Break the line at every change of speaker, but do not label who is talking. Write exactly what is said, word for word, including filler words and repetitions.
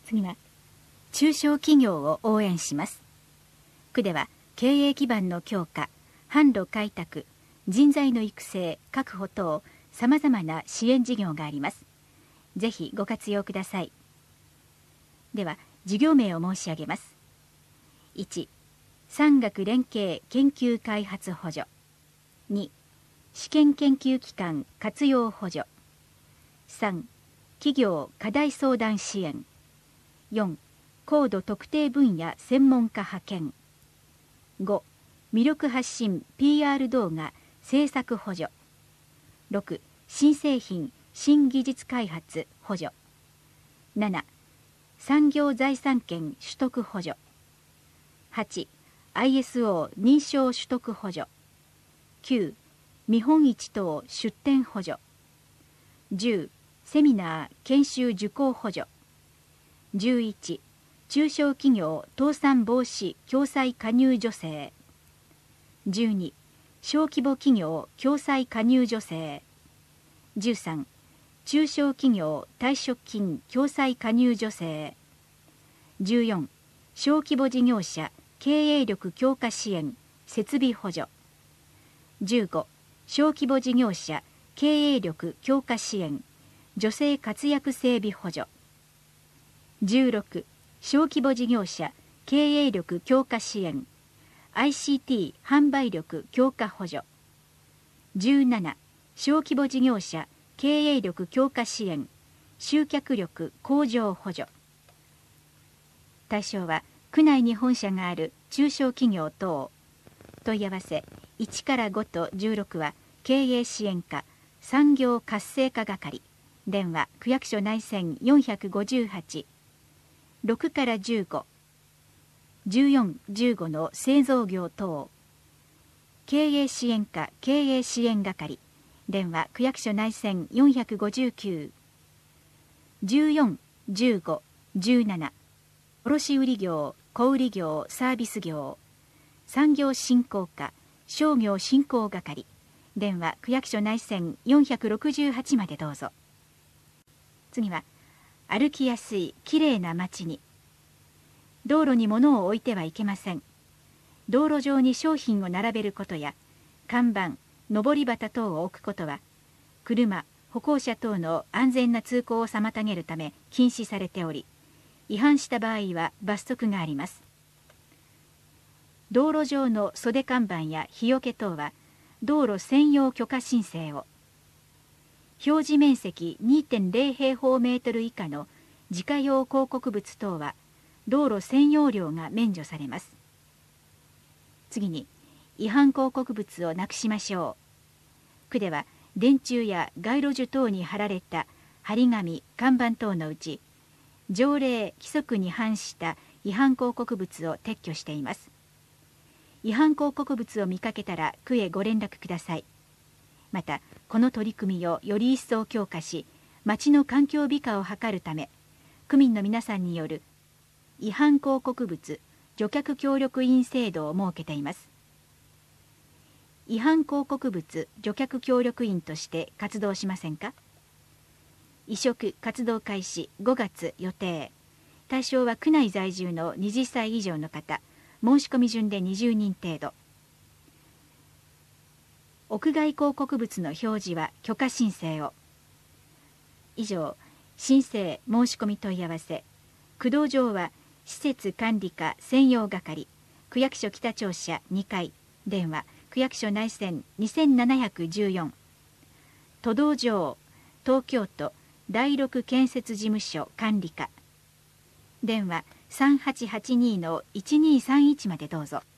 次は中小企業を応援します。区では経営基盤の強化、販路開拓、人材の育成、確保等さまざまな支援事業があります。ぜひご活用ください。では事業名を申し上げます。いち. 産学連携研究開発補助。に. 試験研究機関活用補助。さん. 企業課題相談支援。よん. 高度特定分野専門家派遣。ご. 魅力発信 ピーアール 動画制作補助。ろく. 新製品新技術開発補助。なな. 産業財産権取得補助。はち. アイエスオー 認証取得補助。きゅう. 見本市等出展補助。じゅう. セミナー研修受講補助。じゅういち. 中小企業倒産防止共済加入助成。じゅうに. 小規模企業共済加入助成。じゅうさん. 中小企業退職金共済加入助成。じゅうよん. 小規模事業者経営力強化支援設備補助。じゅうご. 小規模事業者経営力強化支援女性活躍整備補助。じゅうろく. 小規模事業者経営力強化支援 アイシーティー 販売力強化補助。じゅうなな. 小規模事業者経営力強化支援集客力向上補助。対象は区内に本社がある中小企業等。問い合わせいちからごとじゅうろくは経営支援課産業活性化係。電話区役所内線よんごはち。ろくからじゅうご。じゅうよん、じゅうごの製造業等。経営支援課経営支援係。電話区役所内線よんごきゅう。じゅうよん、じゅうご、じゅうなな。卸売業、小売業、サービス業。産業振興課商業振興係。電話区役所内線よんろくはちまでどうぞ。次は歩きやすいきれいな街に。道路に物を置いてはいけません。道路上に商品を並べることや看板、上り旗等を置くことは車、歩行者等の安全な通行を妨げるため禁止されており、違反した場合は罰則があります。道路上の袖看板や日よけ等は道路専用許可申請を。表示面積 にてんれい 平方メートル以下の自家用広告物等は道路専用料が免除されます。次に違反広告物をなくしましょう。区では電柱や街路樹等に貼られた張り紙、看板等のうち条例・規則に反した違反広告物を撤去しています。違反広告物を見かけたら区へご連絡ください。またこの取り組みをより一層強化し、町の環境美化を図るため、区民の皆さんによる違反広告物除却協力員制度を設けています。違反広告物除却協力員として活動しませんか？移植活動開始ごがつ予定。対象は区内在住のはたち以上の方。申し込み順でにじゅうにん程度。屋外広告物の表示は許可申請を。以上、申請申し込み問い合わせ。区道上は施設管理課専用係、区役所北庁舎にかい、電話区役所内線にせんななひゃくじゅうよん。都道上東京都だいろく建設事務所管理課、電話さんはちはちにのいちにさんいちまでどうぞ。